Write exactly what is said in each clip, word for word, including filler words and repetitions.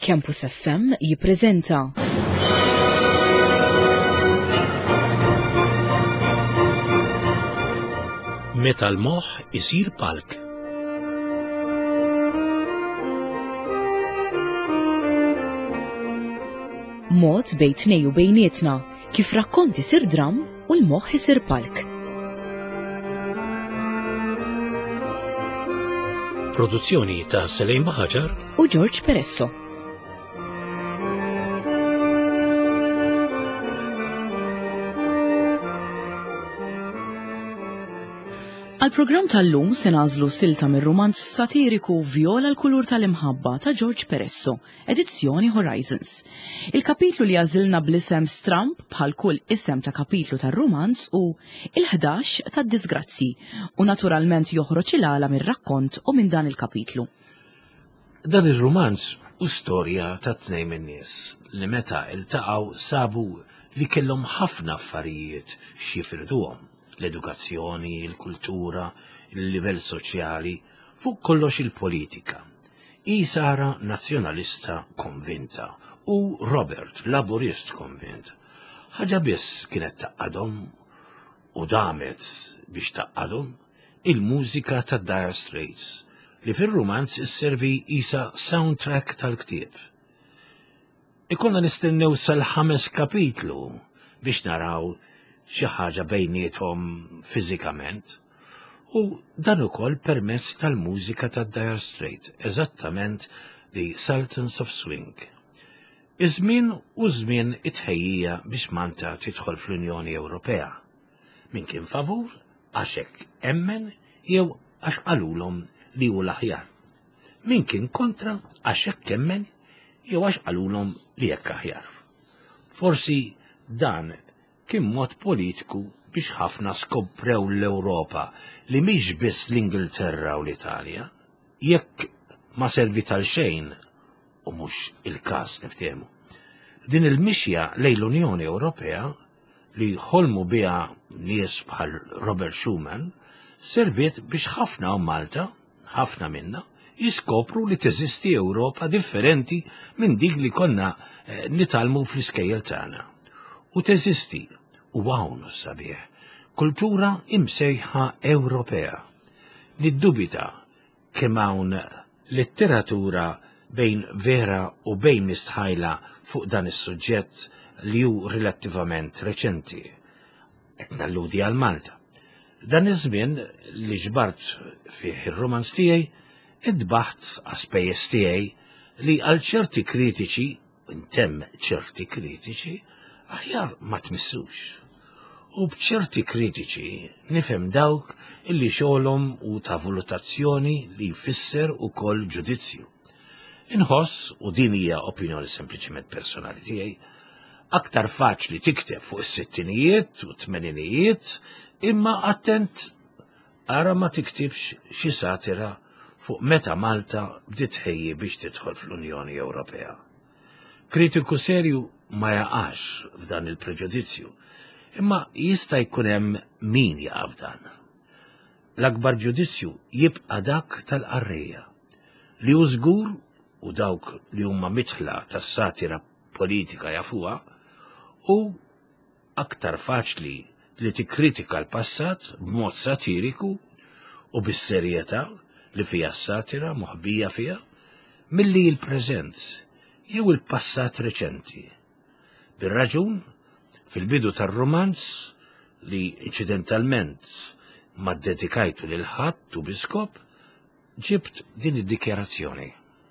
Campus F M jippreżenta Meta l-moħħ isir palk. Mod bejn tnej u bejnietna kif rakkonti isir dram u l-moħħ isir palk. Produzzjoni ta' Selejn Baħaġar u George Peresso. Għal-programm tal-lum se nażlu silta mir-romanz satiriku Viola l-kulur tal-imħabba ta' George Peresso, edizzjoni Horizons. Il-kapitlu li għażilna bl-isem Stramp bħal kull isem ta' kapitlu tar-romanz u il-ħdax tad-disgrazzi u naturalment joħroġ il-għala mir-rakkont u minn dan il-kapitlu. Dan ir-romanz u storja ta' tnejn min-nies li meta iltaqgħu sabu li kellhom ħafna affarijiet x'jifirduhom. L-edukazzjoni, il-kultura, il-livell soċjali, fuq kollox il-politika. I Sara nazzjonalista konvinta u Robert laburist konvint. Ħaġa biss kienet taqqadhom u damet biex taqqadhom il-mużika ta' Dire Straits li fir-romanz isservi isa soundtrack tal-ktieb. Ikonna nistennew sal-ħames kapitlu biex naraw xi ħaġa bejniethom fiżikament u dan ukoll permezz tal-mużika ta' Dire Straits, eżattament The Sultans of Swing. Iż-żmien u żmien it-tħejjija biex Malta tidħol fl-Unjoni Ewropea. Min kien favur għax hekk emmen jew għax qalulhom li hu l-aħjar. Min kien kontra għax hekk emmen jew għax qalulhom li hekk aħjar. Forsi dan kien mod politiku biex ħafna skoprew l-Ewropa li mhix biss l-Ingilterra u l-Italja, jekk ma servi tal-xejn u mhux il-każ niftehmu. Din il-mixja lejn l-Unjoni Ewropea li ħolmu biha nies bħal Robert Schuman serviet biex ħafna u Malta, ħafna minna, jiskopru li teżisti Ewropa differenti minn dik li konna eh, nitalmu fl-iskejjel tagħna. U teżisti u hawn sabiħ, kultura imsejħa Ewropea. Niddubita kemm hawn letteratura bejn vera u bejn mistħajla fuq dan is-suġġett li hu relattivament reċenti. Qed nalludi għal Malta. Dan iż-żmien li ġbart fih ir-romanz tiegħi idbaħt għaspejjeż tiegħi li għal ċerti kritiċi, intemm ċerti kritiċi, aħjar ma tmissux. U b'ċerti kritiċi nifhem dawk illi xogħolhom u ta' valutazzjoni li jfisser ukoll ġudizzju. Inħoss, u din hija opinjoni sempliċement personali tiegħi, aktar faċli tikteb fuq is-sittinijiet u tmeninijiet imma attent ara ma tiktibx xi satira fuq meta Malta bdiet tħejji biex tidħol fl-Unjoni Ewropea. Kritiku serju ma jaqax f'dan il-preġudizzju, imma jista' jkun hemm min jaqaf dan. L-akbar ġudizzju jibqa' dak tal-qarrejja li hu żgur u dawk li huma mitħla tas-satira politika jafuha u aktar faċli li tikkritika l-passat b'mod satiriku u bis-serjetà li fiha s-satira moħbija fiha milli l-preżent jew il-passat reċenti. Bir-raġun fil-bidu tar-romanz li inċidentalment ma ddedikajtu lil ħadd u biskop ġibt din id-dikjarazzjoni.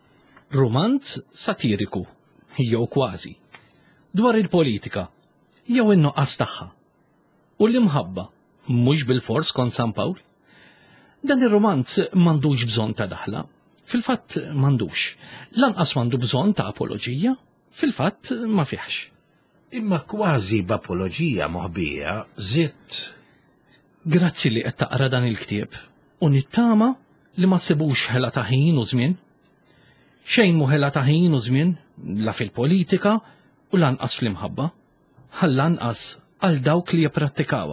Romanz satiriku, jew kważi, dwar il-politika, jew in-nuqqas tagħha. U l-imħabba, mhux bil-fors kont San Pawl. Dan ir-romanz m'għandux bżonn ta' daħla, fil-fatt m'għandux. Lanqas m'għandu bżonn ta' apoloġija, fil-fatt ma fihx. Imma kważi b'apoloġija moħbija żitt. Grazzi li qed taqra dan il-ktieb u nittama li ma ssibux ħela ta' ħin u żmien. Xejn mhu ħela ta' ħin u żmien la fil-politika u lanqas fl-imħabba, ħal lanqas għal dawk li jipprattikawha.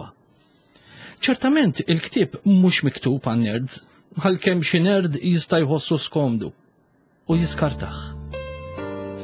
Ċertament il-ktieb mhux miktub għan nerds, għalkemm xi nerd jista' jħossu skomdu u jiskartaħ.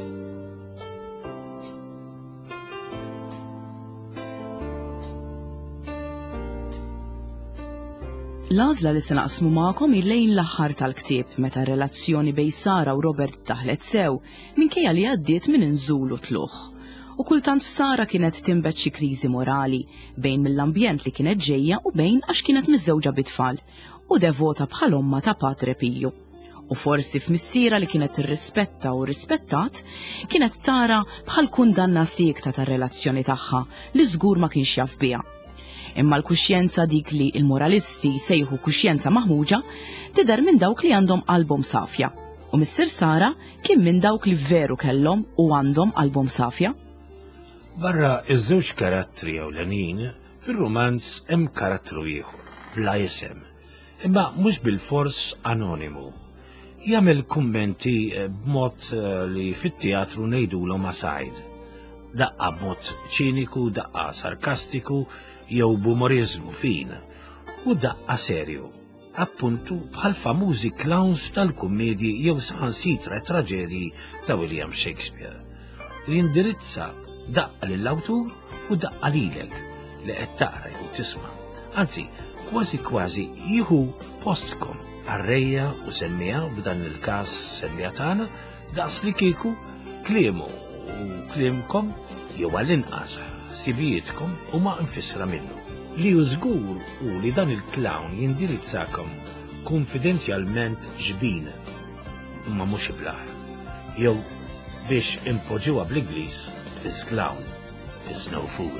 L-għażla li se naqsmu magħkom il-lejn l-aħħar tal-ktieb meta r-relazzjoni bejn Sara u Robert taħlet sew minkejja li għaddiet minn inżul u tluħ. U kultant f'Sara kienet timbet xi kriżi morali bejn mill-ambjent li kienet ġejja u bejn għax kienet miżżewġa bit-tfal u devota bħal omma ta' Padre Pio. U forsi f'missiera li kienet irrispetta u rispettat, kienet tara bħal kundanna siekta tar-relazzjoni tagħha li żgur ma kienx jaf biha. Imma l-kuxjenza dik li il-moralisti sejħu kuxjenza maħmuġa tidher minn dawk li għandhom qalbhom safja. U Mister Sara kien minn dawk li veru kellhom u għandhom qalbhom safja. Barra iż-żewġ karattri ewlenin, fir-romanz hemm karattru ieħor, bla isem, imma mhux bil-fors anonimu. Jagħmel kummenti b'mod li fit-teatru ngħidulhom aside. Daqqa b'mod ċiniku, daqqa sarkastiku, jew b'umorizmu fin, u daqqa serju, appuntu bħal famużi clowns tal-kummedji jew saħansitra traġedji ta' William Shakespeare. U jindirizza daqqa lill-awtur u daqqa lilek li qed taqra jew tisma'. Anzi, kważi kważi jieħu postkom arrejja u semmija b'dan il-każ semmija tagħna daqs li kieku kliemu u kliemkom jew għall-inqas sibijietkom huma infissra minnu. Li hu żgur u li dan il-clown jindirizzakom konfidenzjalment ġbin imma mhux iblaħ. Jew biex impoġġuha bl-Ingliż, this clown is no fool.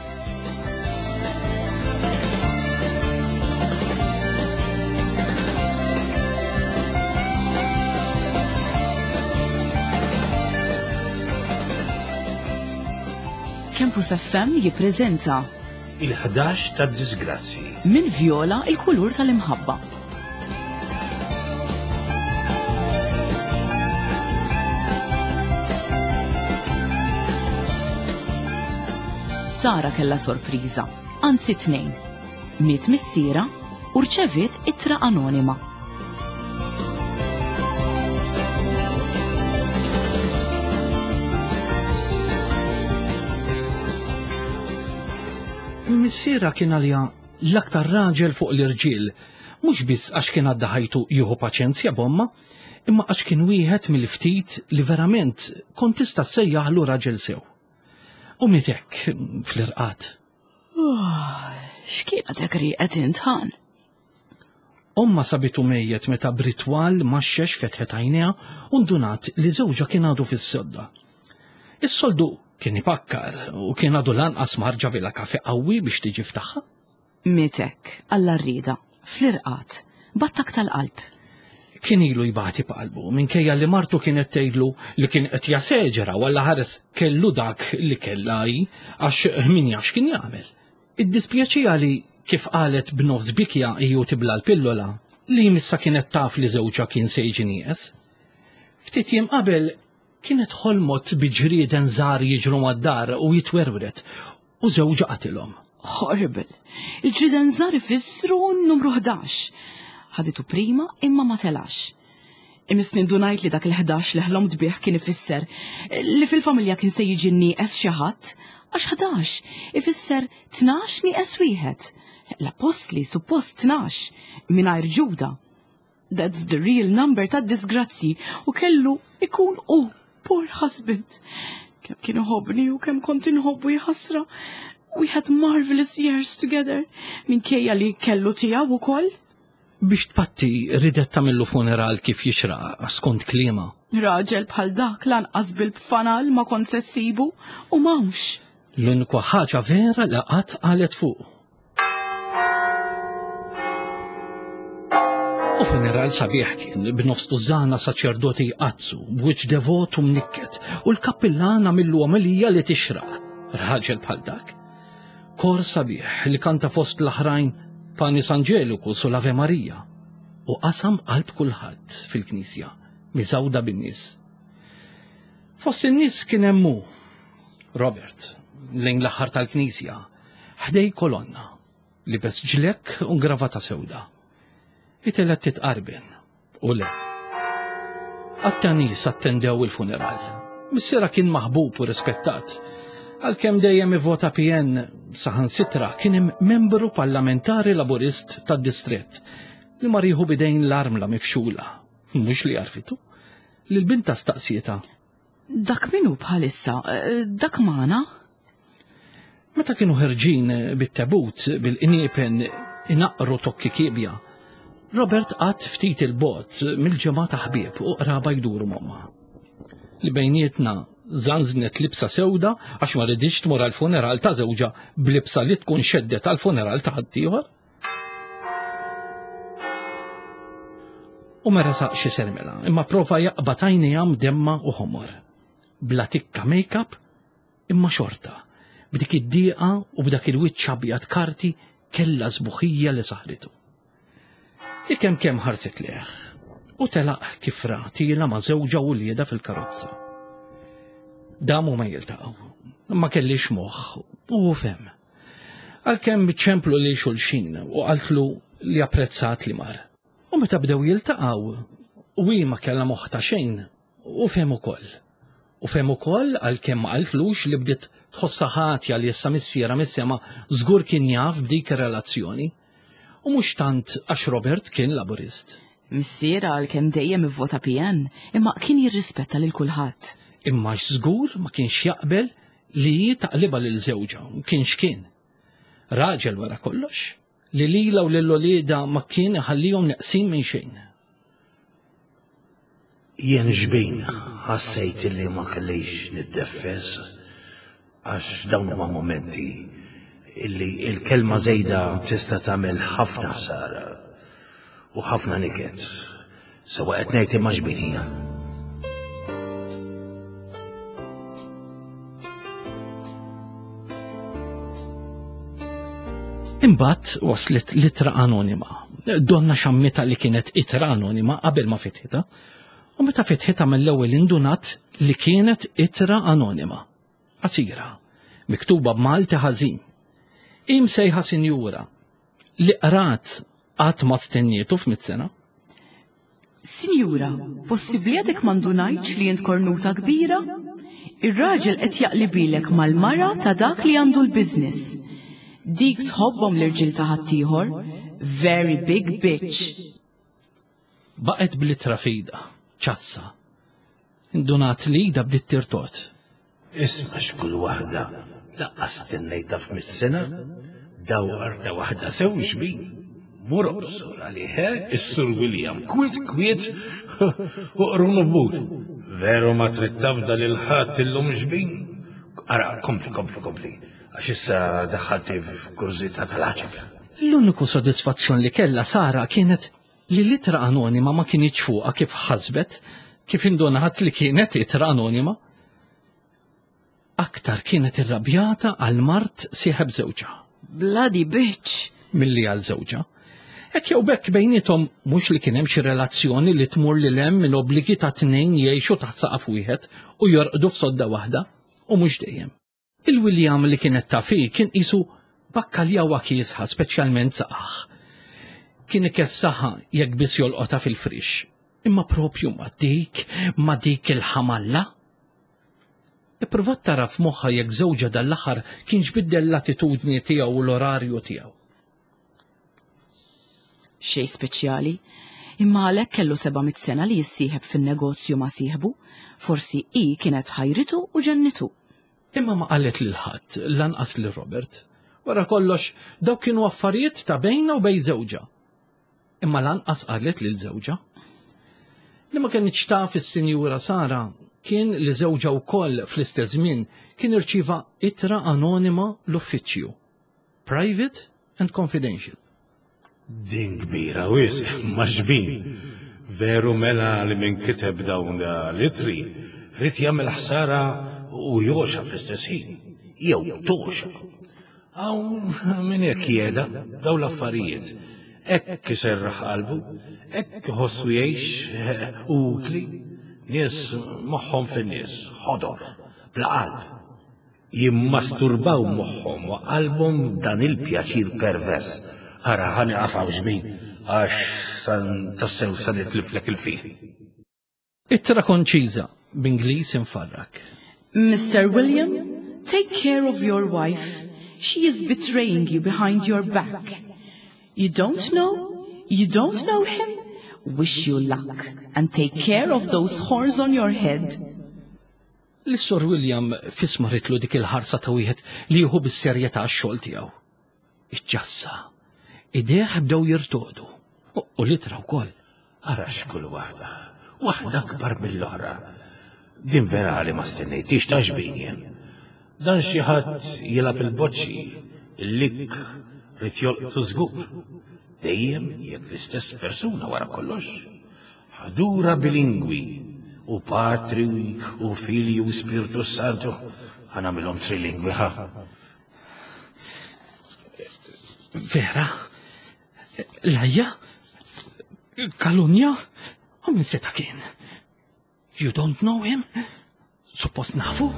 Campus F M jippreżenta Il-ħdax tad-disgrazzi minn Vjola il-kulur tal-imħabba. Sara kella sorpriża, anzi tnejn. Miet missiera u rċeviet ittra anonima. Missiera kien għalija l-aktar raġel fuq l-irġiel, mhux biss għax kien għadda ħajtu jieħu paċenzja bomma, imma għax kien wieħed mill-ftit li verament kont tista' sejjaħlu raġel sew. U mitek fl-irqat. X'kienet hekk rieqet intħan? Omma sabitu mejjet meta britwal maxxex fetħet għajnejha u ndunat li żewġa kien għadu fis-sodda. Is-soldu kien ipakkar u kien għadu lanqas marġa bila kafe qawwi biex tiġi ftaħħa. Mitek, alla rrida, fl-irqat, battak tal-qalb. Kien ilu jibati b'qalbu minkejja li martu kienet tgħidlu li kien qed jaseġera walla ħares kellu dak li kellha hi għax min jax kien jagħmel. Iddispjaċija li kif qalet b'nofs bikja hiju tibla l-pillola li missa kienet taf li żewġa kien se jiġi nieqes. Ftit jiem qabel kienet ħolmot bi ġrieden żgħar jiġru mad-dar u jitwerwret u żewġa qatilhom. Horrible. Il-ġrieden żgħar ifissru numru ħdax. Ħaditu prima imma ma telax. Imisni ndunajt li dak il-ħdax li ħlom dbieħ kien ifisser li fil-familja kien se jiġi nieqes xi ħadd għax ħdax ifisser tnax nieqes wieħed. L-apostli suppost tnax mingħajr Ġuda. That's the real number ta' disgrazzi u kellu ikun u poor husband. Kemm kien iħobbni u kemm kont inħobbu jħassra. We had marvelous years together minkejja li kellu tiegħu wkoll. Biex tpatti ridet tagħmillu funeral kif jixraq skont kliema. Raġel bħal dak lanqas bil-fanal ma kont se ssibu u m'hawnx. L-unika ħaġa vera li qatt qalet fuq. U funeral sabiħ kien b'nofs tużana saċerdoti jqazzu, b'wiċċ devot u mnikket, u l-kappillan għamillu għamelija li tixraq. Raġel bħal dak. Kor sabiħ li kanta fost l-aħrajn Panis Angeliku su l-Ave Marija u qasam qalb kulħadd fil-Knisja, miżawda bin-nies. Fost in-nies kien hemm Robert, lejn l-aħħar tal-Knisja, ħdej kolonna, libes ġlek u gravata sewda. Itelet titqarben u le. Għatta nies attendew il-funeral. Missiera kien maħbub u rispettat. Għalkemm dejjem ivvota P N saħansitra kien hemm membru parlamentari laburist tad-distrett li ma rieħu bidejn l-armla mifxula, mhux li għarfitu, li l-bint staqsieta. Dak minu bħalissa, dak magħna? Meta kienu ħerġin bit-tebut bil-iniepen inaqru tokki kibja, Robert qatt ftit il-bot mill-ġemgħa ta' ħbieb u qraba jduru momma. Li bejnietna zanżnet libsa sewda għax ma ridix tmur għall-funeral ta' żewġa b'libsa li tkun xeddet għall-funeral ta' ħaddieħor. U ma resaq xi sermela, imma prova jaqbad għajnejha demma u ħomor. Bla tikka make-up imma xorta, b'dik id-dieqa u b'dak il-wiċċ abjad karti kellha żbuħija li saħritu. Ikem kemm ħarset leħ u telaq kif ratila ma' żewġa u lieda fil-karozza. Damu ma jiltaqgħu, ma kellix moħħ u fem. Għalkemm ċemplu li xulxin u qaltlu li apprezzat li mar. U meta bdew jiltaqgħu u hi ma kellha moħħ ta' xejn u fem ukoll. U fem ukoll għalkemm ma qaltlux li bdiet tħossha ħatja li issa missiera mis-sema żgur kien jaf b'dik ir-relazzjoni. U mhux tant għax Robert kien laburist. Missiera għalkemm dejjem ivvota P N, imma kien jirrispetta lil kulħadd. Imma żgur ma kienx jaqbel li taqliba lil żewġa, kienx kien. Raġel wara kollox, li lila u lill-olieda ma kien iħallihom neqsin minn xejn. Jien ġbin ħassejt li ma kellix niddeffes għax dawn huma momenti illi il-kelma żejda tista' tagħmel ħafna ħsara u ħafna niket. Sewa qed ngħid imma ġbin hija. Imbagħad waslet litra anonima. Donna xammita li kienet itra anonima qabel ma fitħita, u meta fitħita mill-ewwel indunat li kienet itra anonima. Qasira, miktuba b'Malti ħażin. Im sejħa sinjura li qrat qatt ma stennietu f'mit-sena. Sinjura, possibbli għadek ma ndunajtx li jint kornuta kbira? Ir-raġel qed jaqlibilek mal-mara ta' dak li għandu l-business. Dik tħobbhom l-irġiel ta' ħaddieħor, very big bitch. Baqet b'litra fida, ċassa. Indunat li ida bdiet tirtot. Isma' x'kull waħda laqqas stennejta f'mit-sena, daw arda waħda sew xbin. Mur sur għalih is-Sur William, kwiet kwiet u qrunu f'but. Veru ma trid tafda lil ħadd illum xbin. Ara, kompli, kompli, kompli. Għax issa daħħalti f'kurzita tal-ħaġeb. L-uniku sodisfazzjon li kellha Sara kienet li l-itra anonima ma kienx fuqha kif ħasbet, kif indunat li kienet itra anonima. Aktar kienet irrabjata għal mart sieħeb żewġa. Bloody bitch. Milli għal żewġa. Hekk jew bekk bejnietom mhux li kien hemm xi relazzjoni li tmur lil hemm mill-obbligi ta' tnejn jgħixu taħt saqaf wieħed u jorqdu f'sodda waħda u mhux dejjem. Il-William li kienet ta' fi kien qisu bakkalja wakiesħa speċjalment saqaħ. Kien ikessaħa jekk biss jolqotha fil-frix, imma propju ma' dik, ma' dik il-ħamalla. Ipprovat tara f'moħħa jekk żewġa dal-aħħar kien ġbiddel l-attitudni tiegħu u l-orarju tiegħu. Xej speċjali, imma għalhekk kellu seba' mit sena li jissieħeb fin-negozju ma' sieħbu, forsi hi kienet ħajritu u ġennitu. Imma ma qalet lil ħadd lanqas lil Robert. Wara kollox dawk kienu affarijiet ta' bejna u bejn żewġa. Imma lanqas qalet lil żewġa. Li ma kienx taf is-Sinjura Sara kien li żewġa wkoll fl-istess żmien kien irċieva ittra anonima l-uffiċċju. Private and confidential. Din kbira wis ma xbin. Veru mela li min kiteb dawn l-itri rid jagħmel ħsara u joxa fl-istess ħin. Jew toxa. Hawn min hekk jeda dawn l-affarijiet. Hekk iserraħ qalbu, hekk iħossu jgħix utli, nies moħħhom fin-nies, ħodor, bla qalb. Jimmasturbaw moħħhom u qalbhom dan il-pjaċir pervers. Ara ħani qafaw ġbin, għax san tassew san itliflek il-fil. Ittra konċiża b'Ingliż infarrak. Mister William, Take care of your wife. She is betraying you behind your back. You don't know? You don't know him? Wish you luck and take care of those horns on your head. L-Sur William fisma ritlu dik il-ħarsa ta' wieħed li jieħu bis-serjetà x-xogħol tiegħu. Iċċassa, idejh bdew jirtoqdu u litra wkoll. Arax kull waħda, waħda akbar mill-oħra. Din vera li ma stennejtix ta' xbinjen. Dan xi ħadd jilab il-boċċi, il-lik rid jolqtu żgur. Dejjem jekk l-istess persuna wara kollox. Ħadura bilingwi u Patri u Filju u Spiritu Santu ħanamilhom trilingwi ħa. Vera? Lajja? Kalunja? U min seta kien? You don't know him? Suppost nafu?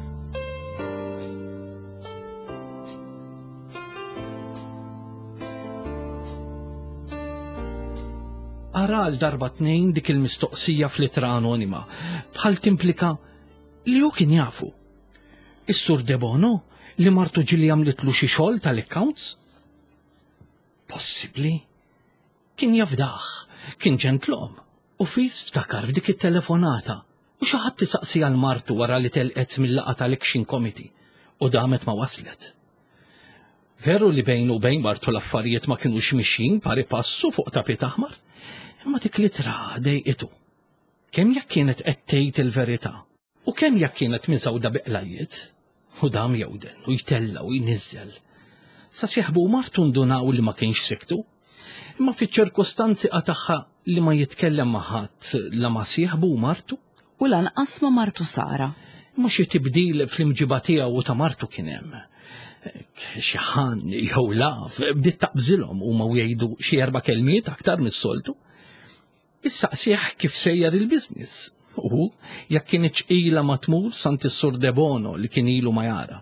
Ara l-darba tnejn dik il-mistoqsija fl-ittra anonima, bħal timplika li hu kien jafu. Is-Sur De Bono li martu ġili għamlitlu xi xogħol tal-accounts? Possibbli. Kien jafdaħ, kien ġentlom, u fis ftakar f'dik it-telefonata u xi ħadd tisaqsi għal martu wara li telqet mill-laqgħa tal-Action Committee u damet ma waslet. Veru li bejn u bejn martu l-affarijiet ma kinux mixin pari passu fuq tapit aħmar? Imma dik litra dejqitu. Kemm jekk kienet qed tgħid il-verità u kemm jekk kienet miżawda biqlajiet u dam jewden u jtella u jniżżel. Sa sieħbu martu ndunaw li ma kienx siktu, imma fiċ-ċirkostanzi tagħha li ma jitkellem ma' ħadd la ma sieħbu martu u lanqas ma' martu Sara. Mhux xi tibdil fl-imġiba tiegħu u ta' martu kien hemm. Xi ħan jew laf bdiet taqbżilhom huma jgħidu xi erba' kelmiet aktar mis-soltu. Issaqsih kif sejjer il-business u jekk kienet ila ma tmur sant is-Sur De Bono li kien ilu ma jara.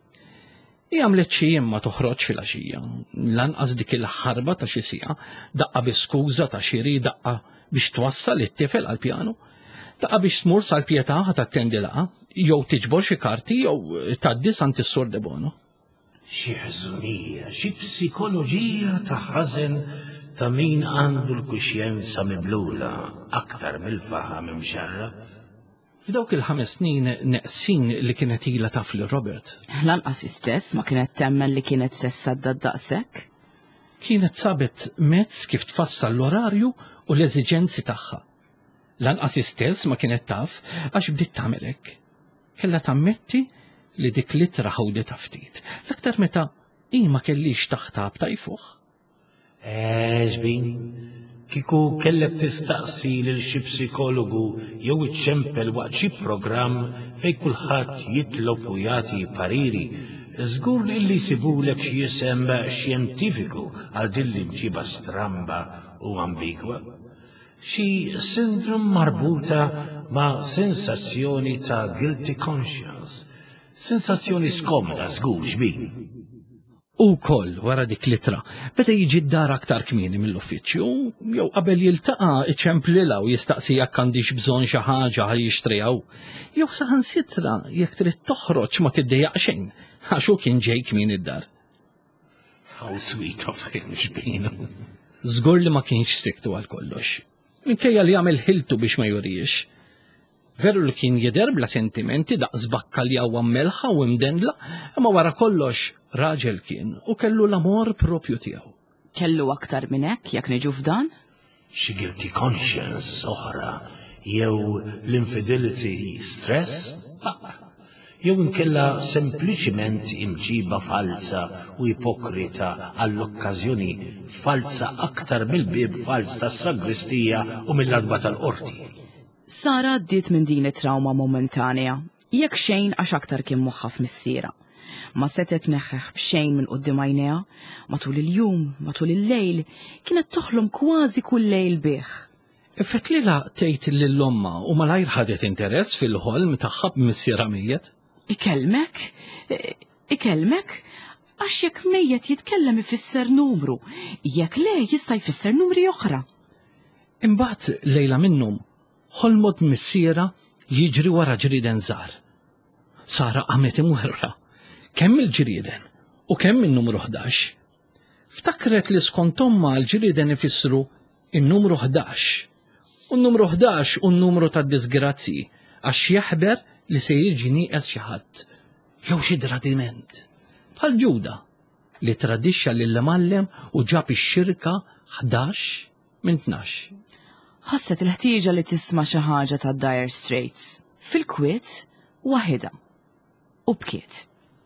Hi għamlet xi ma toħroġ fil-għaxija, lanqas dik il-ħarba ta' xi siqa, daqqa biskuża ta' xiri daqqa biex twassal it-tifel għall-pjanu, daqqa biex tmur sal-pjetà tattendi laqgħa, jew tiġbor xi karti jew tgħaddi sant is-Sur De Bono. Xi ħżunija, xi psikoloġija ta' ħażen ta' min għandu l-kuxjenza miblula aktar mill-faħam imxarra. F'dawk il-ħames snin neqsin li kienet ilha taf li Robert. Lanqas istess ma kienet temmen li kienet sessadda daqshekk? Kienet sabet mezz kif tfassal l-orarju u l-eżiġenzi tagħha. Lanqas istess ma kienet taf għax bdiet tagħmel hekk. Kellha tammetti li dik litra ħawdet ftit. L-aktar meta hi ma kellix taħtab tajfuh. Eġbin, kiku kellek tistaqsi lil xi psikologu jew iċċempel waqt xi programm fejn kulħadd jitlob u jagħti pariri, żgur li jsibulek xi isem xjentifiku għal din l-imġiba stramba u ambigwa. Xi sindrom marbuta ma' sensazzjoni ta' guilty conscience, sensazzjoni skomda żgur xbin. U koll wara dik litra, beda jiġi d-dar aktar kmieni mill-uffiċċju, jew qabel jiltaqa' iċemplilha u jistaqsi jekk għandix bżonn xi ħaġa ħaj jixtrijaw, jew saħansitra jekk trid toħroġ ma tiddejjaq xejn, għax hu kien ġej kmieni d-dar. How sweet of him xbin. Żgur li ma kienx siktu għal kollox. Minkejja li jagħmel ħiltu biex ma juriex. Veru li kien jidher bla sentimenti daqs bakkalja u melħa u imdenla, imma wara kollox raġel kien u kellu l-amor propju tiegħu. Kellu aktar minn hekk jekk niġu f'dan? Xi guilty conscience oħra jew l-infidelity stress? Jew inkella sempliċiment imġiba falsa u ipokrita għall-okkażjoni falsa aktar mill-bib fals tas-sagristija u mill-adba tal-qorti. Sara għaddiet minn din it-trauma momentanea, jekk xejn għax aktar kien moħħaf mis-sira. Ma setet neħħeħ b'xejn minn qudiem għajnejha, matul il-jum, matul il-lejl, kienet toħlom kważi kull lejl bih. Fett li la tgħid lill-omma u malajr ħadet interess fil-ħolm tagħha b'missiera mejjed? Ikelmek? Ikelmek? Għax jekk mejjed jitkellem ifisser numru, jekk le jista' jfisser numri oħra. Imbagħad lejla minnhom ħolmod missiera jiġri wara ġrieden żgħar. Sara qamet imwerra kemm il-ġrieden u kemm in-numru ħdax. Ftakret li skont omma l-ġrieden ifissru in-numru ħdax. U n-numru ħdax u n-numru tad-disgrazzi għax jaħber li se jiġi nieqes xi ħadd jew xi tradiment. Bħal Ġuda li tradixxa lill-Mallem u ġab ix-xirka ħdax minn tnax. Ħasset il-ħtieġa li tisma' xi ħaġa ta' Dire Straits fil-kwiet waħedha u bkiet.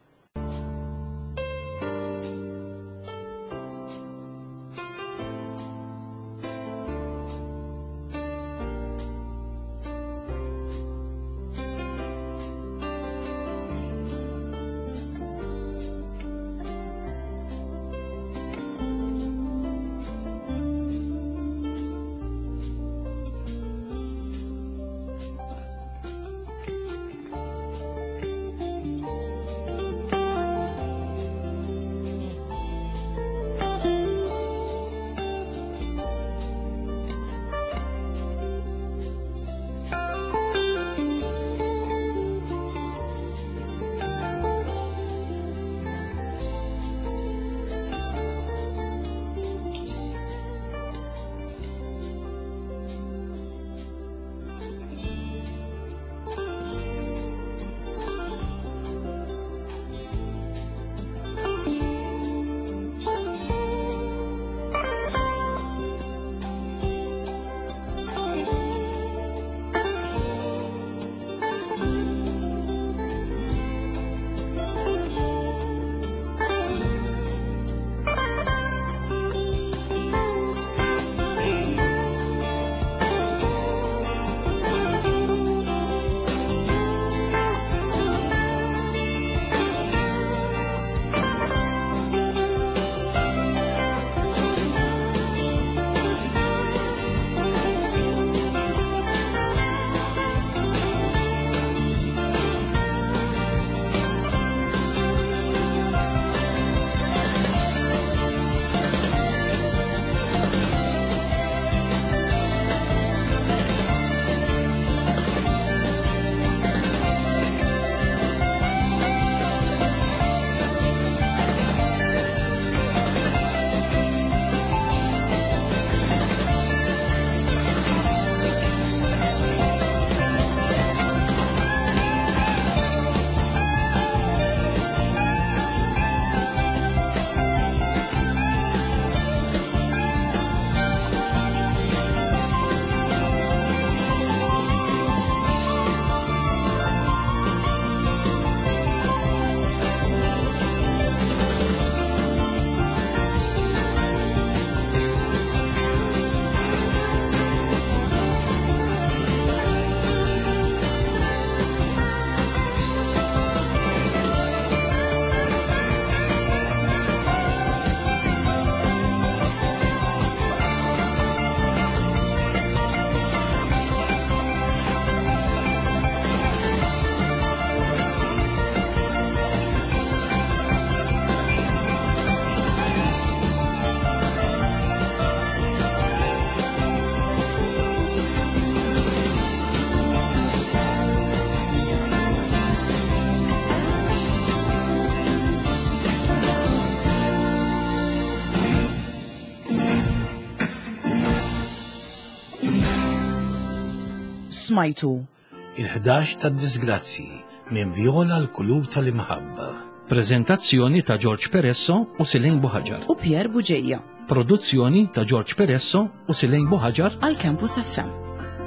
smajtu il-ħdax tad-disgrazzi minn Vjola l-kulur tal-imħabba. Prezentazzjoni ta' George Peresso u Silejn Buħaġar. U Pier Buġejja. Produzzjoni ta' George Peresso u Silejn Buħaġar għal Campus F M.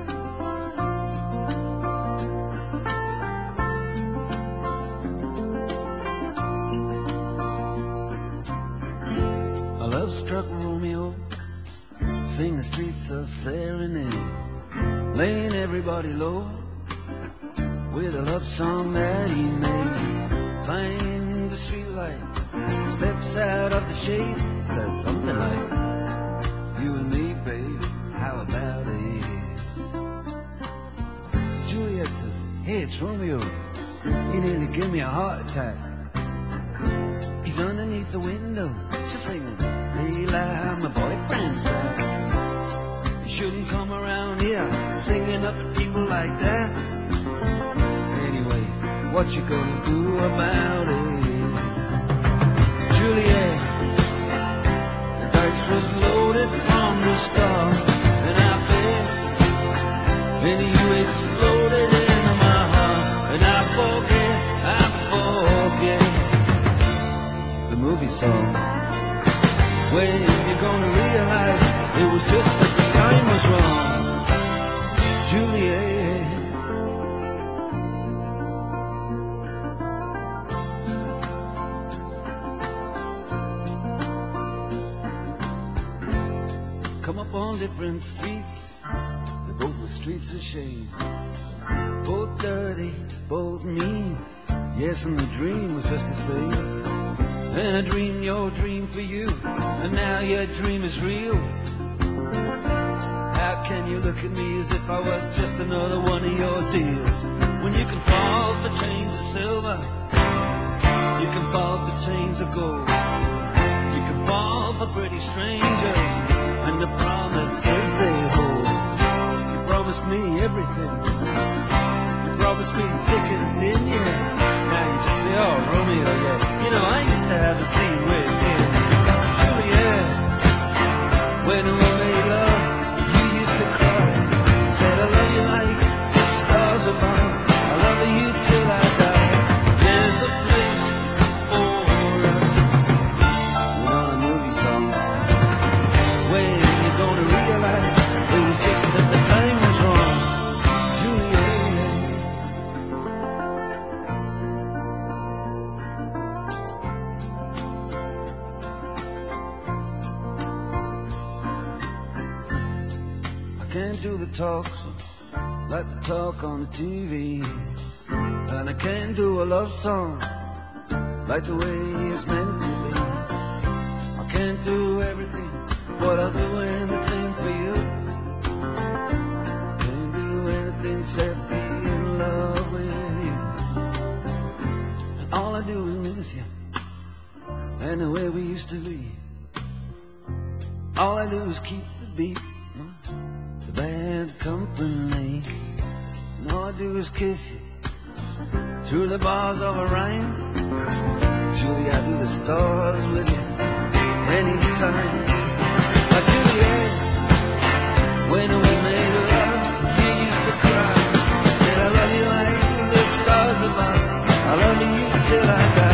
A love-struck Romeo, sing the streets a serenade, laying everybody low with a love song that he made. Find the streetlight, steps out of the shade, says something like, you and me, babe, how about it? Juliet says, hey, it's Romeo, you nearly give me a heart attack. He's underneath the window, she's singing, Leila, my boyfriend's back. You shouldn't come around here singing up at people like that. Anyway, what you gonna do about it? Juliet, the dice was loaded from the start, and I bet, then you exploded into my heart, and I forget, I forget the movie song. When you're gonna realize it was just that the time was wrong, Juliet. Come up on different streets, they're both the streets of shame. Both dirty, both mean, yes, and the dream was just the same. And I dreamed your dream for you, and now your dream is real. How can you look at me as if I was just another one of your deals? When you can fall for chains of silver, you can fall for chains of gold, you can fall for pretty strangers and the promises they hold. You promised me everything, you promised me thick and thin, yeah. Now you just say, oh, Romeo, yeah. You know, I used to have a scene with him. Juliet, when we made love, you used to cry. Said, I love you like the stars above. I love you till I die. There's a place for us. You know, a movie song. When you're gonna realize it was just that the time was wrong. Juliet. Can't do the talk like the talk on the T V, and I can't do a love song like the way it's meant to be. I can't do everything, but I'll do anything for you. Can't do anything except be in love with you. And all I do is miss you, and the way we used to be. All I do is keep the beat, bad company, and all I do is kiss you through the bars of a rhyme. Julie, I do the stars with you anytime. But Juliet, when we made love, you used to cry. I said I love you like the stars above. I love you till I die.